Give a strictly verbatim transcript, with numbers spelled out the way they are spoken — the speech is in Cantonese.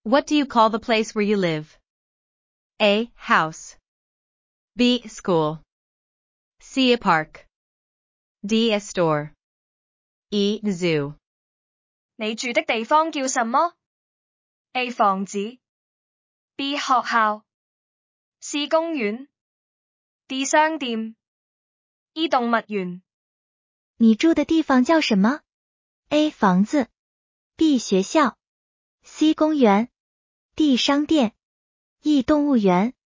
What do you call the place where you live? A. House. B. School. C. A park. D. A store. E. Zoo. 你住的地方叫什麼？ A. 房子 B. 學校 C. 公園 D. 商店 E. 動物園。 你住的地方叫什麼？ A. 房子 B. 學校 C. 公園 D. 商店 E. 動物園。